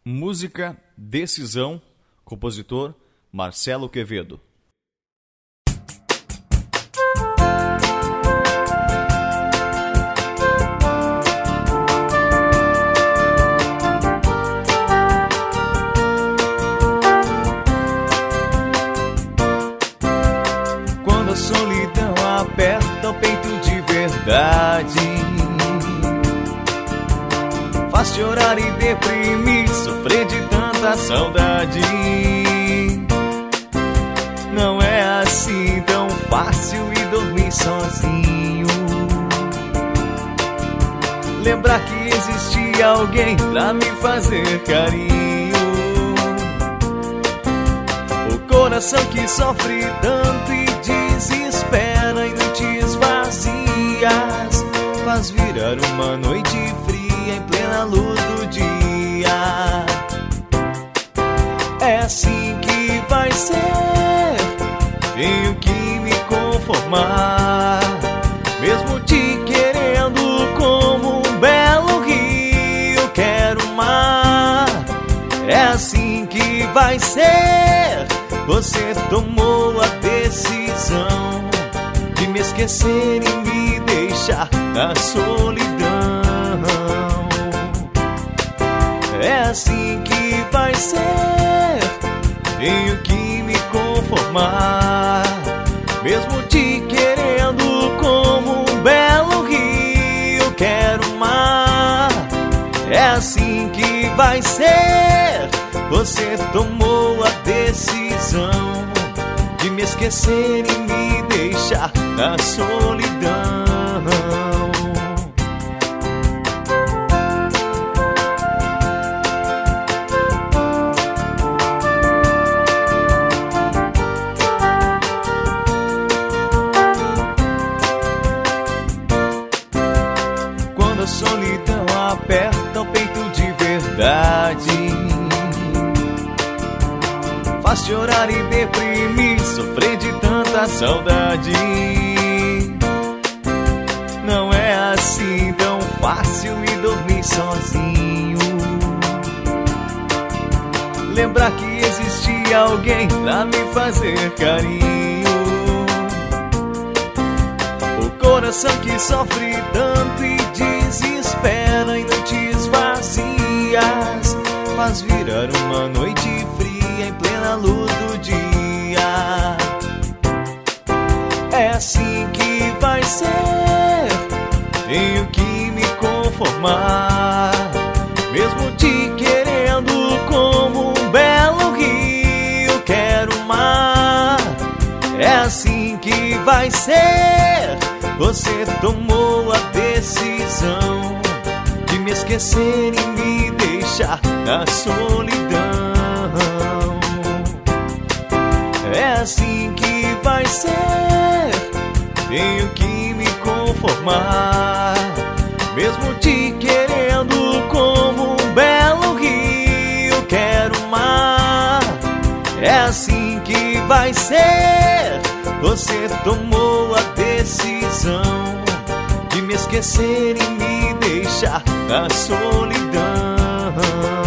Música Decisão, compositor Marcelo Quevedo. Quando a solidão aperta o peito de verdade, faz chorar e deprimir, sofrer de tanta saudade. Não é assim tão fácil e dormir sozinho. Lembrar que existia alguém pra me fazer carinho. O coração que sofre tanto e desespera em noites vazias, faz virar uma noite fria em plena luz do dia. É assim que vai ser, tenho que me conformar, mesmo te querendo como um belo rio, quero mar. É assim que vai ser, você tomou a decisão de me esquecer e me deixar na solidão. É assim que vai ser, tenho que me conformar, mesmo te querendo como um belo rio, quero mar. É assim que vai ser, você tomou a decisão de me esquecer e me deixar na solidão. Quando a solidão aperta o peito de verdade, faz chorar e deprimir, sofrer de tanta saudade. Não é assim tão fácil e dormir sozinho. Lembrar que existia alguém pra me fazer carinho. O coração que sofre tanto e desespera em noites vazias, faz virar uma noite fria em plena luz do dia. É assim que vai ser, tenho que me conformar, mesmo te querendo como um belo rio, quero mar. É assim que vai ser, você tomou a decisão de me esquecer e me deixar na solidão. É assim que vai ser, tenho que me conformar, mesmo te querendo como um belo rio, quero mar. É assim que vai ser, você tomou a decisão de me esquecer e me deixar na solidão.